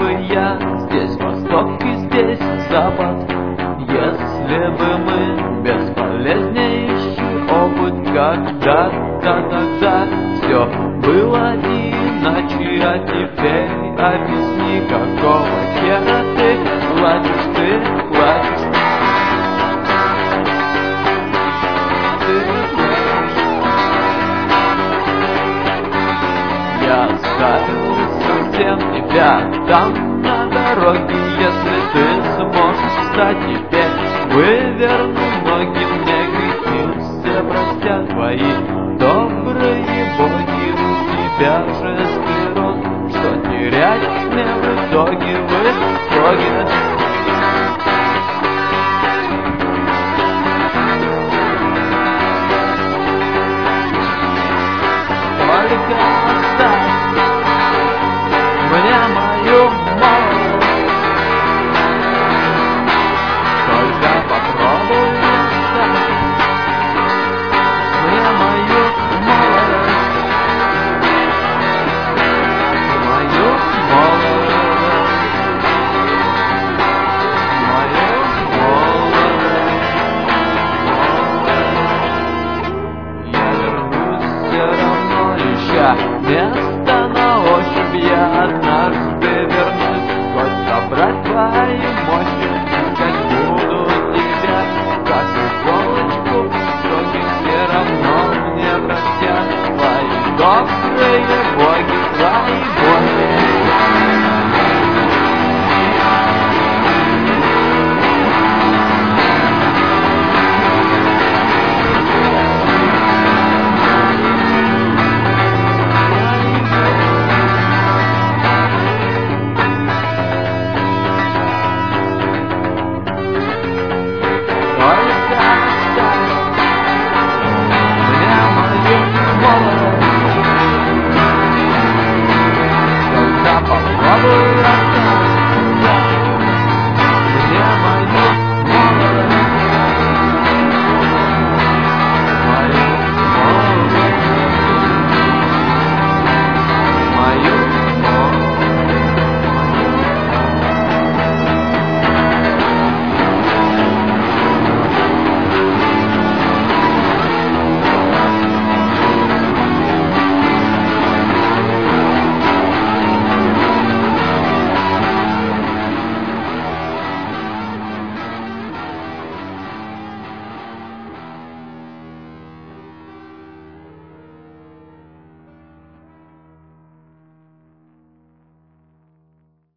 бы я, здесь восток и здесь запад. Если бы мы бесполезнейший опыт когда-то, тогда все было иначе. А теперь объясни, какого хера ты плачешь, Я оставил совсем тебя там на дороге. Если ты сможешь встать теперь, выверну ноги, мне грехи все простят твои добрые боги. У тебя же склероз, что терять мне в итоге,